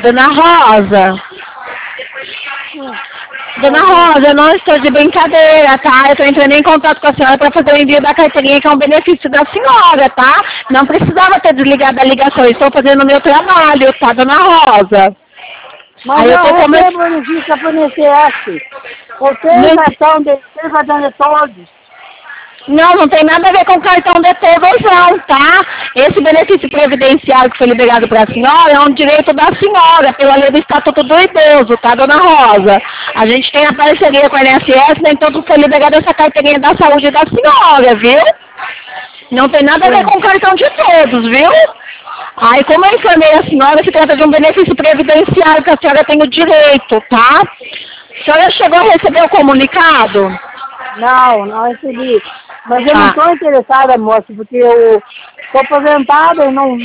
Dona Rosa. Dona Rosa, eu não estou de brincadeira, tá? Eu estou entrando em contato com a senhora para fazer o envio da carteirinha, que é um benefício da senhora, tá? Não precisava ter desligado a ligação, eu estou fazendo o meu trabalho, tá, Dona Rosa? Mas Aí eu eu recebo benefício por INSS. Eu tenho cartão de todos. Não tem nada a ver com o cartão de todos não, tá? Esse benefício previdenciário que foi liberado para a senhora é um direito da senhora, pela lei do Estatuto do Idoso, tá, Dona Rosa? A gente tem a parceria com a INSS, nem todo foi liberado essa carteirinha da saúde da senhora, viu? Não tem nada a ver com o cartão de todos, viu? Aí, como eu informei a senhora, se trata de um benefício previdenciário que a senhora tem o direito, tá? A senhora chegou a receber o comunicado? Não recebi. Mas eu não estou interessada, moça, porque eu estou aposentada e não...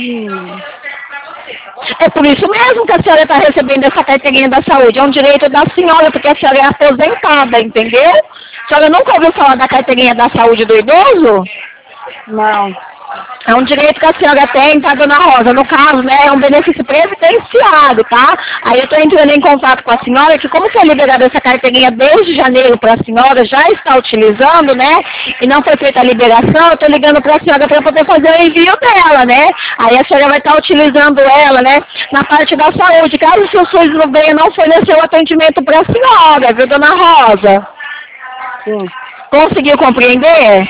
É por isso mesmo que a senhora está recebendo essa carteirinha da saúde. É um direito da senhora, porque a senhora é aposentada, entendeu? A senhora nunca ouviu falar da carteirinha da saúde do idoso? Não. É um direito que a senhora tem, tá, Dona Rosa? No caso, né, é um benefício previdenciário, tá? Aí eu estou entrando em contato com a senhora, que como foi liberada essa carteirinha desde janeiro para a senhora, já está utilizando, né? E não foi feita a liberação, eu estou ligando para a senhora para poder fazer o envio dela, né? Aí a senhora vai estar utilizando ela, né, na parte da saúde. Caso o seu SUS não venha, não fornecer o atendimento para a senhora, viu, Dona Rosa? Sim. Conseguiu compreender?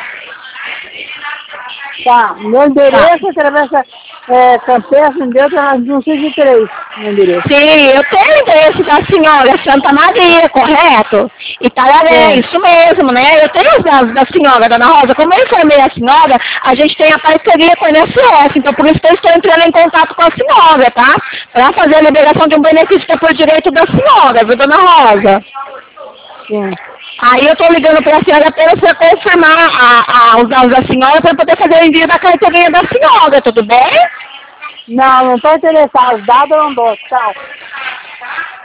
Tá, meu endereço atravessa Campestre, Deus, não sei de 3, meu endereço. Sim, eu tenho o endereço da senhora, Santa Maria, correto? Itararé, isso mesmo, né? Eu tenho os dados da senhora, Dona Rosa. Como eu informei a senhora, a gente tem a parceria com a INSS, então por isso que eu estou entrando em contato com a senhora, tá? Para fazer a liberação de um benefício que é por direito da senhora, viu, Dona Rosa? Sim. Aí eu estou ligando para a senhora apenas para confirmar os dados da senhora para poder fazer o envio da carteirinha da senhora, tudo bem? Não estou interessado. Os dados eu não dou. Tchau.